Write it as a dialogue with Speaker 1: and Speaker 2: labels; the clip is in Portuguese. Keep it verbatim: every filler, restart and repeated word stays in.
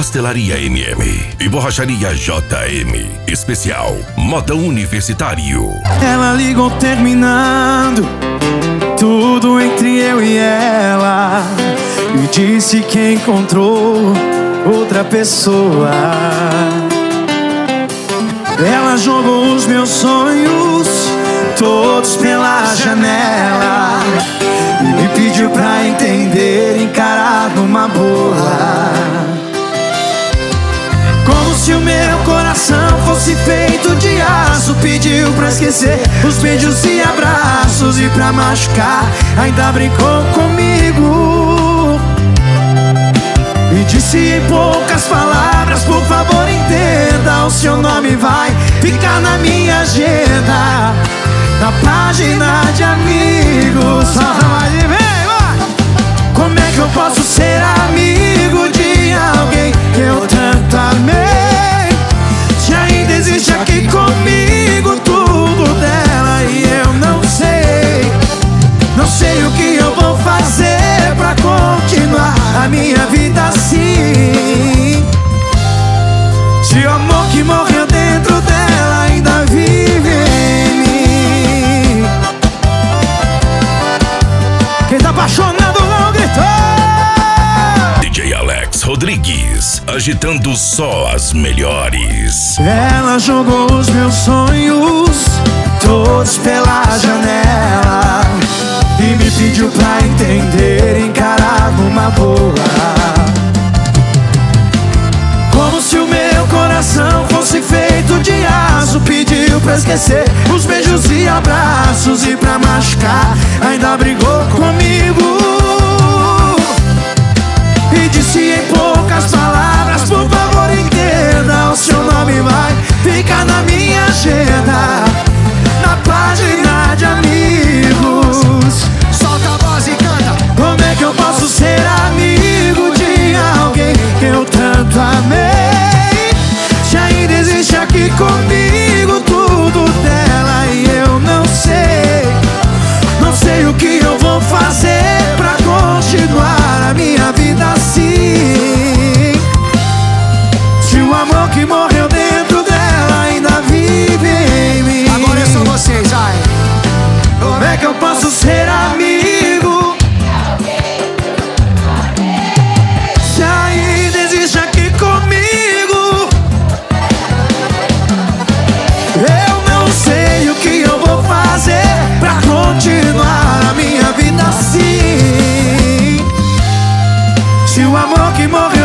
Speaker 1: Pastelaria M M e Borracharia J M. Especial Modão Universitário.
Speaker 2: Ela ligou terminando tudo entre eu e ela e disse que encontrou outra pessoa. Ela jogou os meus sonhos todos pela janela e me pediu pra entender, encarar numa boa. Como se o meu coração fosse feito de aço, pediu pra esquecer os beijos e abraços, e pra machucar ainda brincou comigo e disse em poucas palavras: por favor entenda, o seu nome vai ficar na minha agenda, na página de amigos. Vai, vem, vai. Como é que eu posso ser amigo de alguém que eu tanto amei, se ainda existe aqui comigo tudo dela e eu não sei? Não sei o que eu vou fazer pra continuar a minha vida assim, se o amor que morreu dentro dela ainda vive em mim. Quem tá apaixonado não gritou.
Speaker 1: D J Alex Rodrigues, agitando só as melhores.
Speaker 2: Ela jogou os meus sonhos todos pela janela e me pediu pra entender, encarar numa boa. Como se o meu coração fosse feito de aço, pediu pra esquecer os beijos e abraços, e pra machucar ainda brigou comigo e disse em poucas palavras: por favor entenda, o seu nome vai ficar na minha agenda, na página de amigos. Solta a voz e canta. Como é que eu posso ser amigo de alguém que eu tanto amei, se ainda existe aqui comigo tudo dela e eu não sei? Não sei o que eu vou fazer pra continuar a minha vida assim, se o amor que morreu dentro dela ainda vive em mim.
Speaker 3: Agora são vocês, ai.
Speaker 2: Como é que eu posso ser amigo se ainda existe aqui comigo? Eu não sei o que eu vou fazer pra continuar a minha vida assim, se o amor que morreu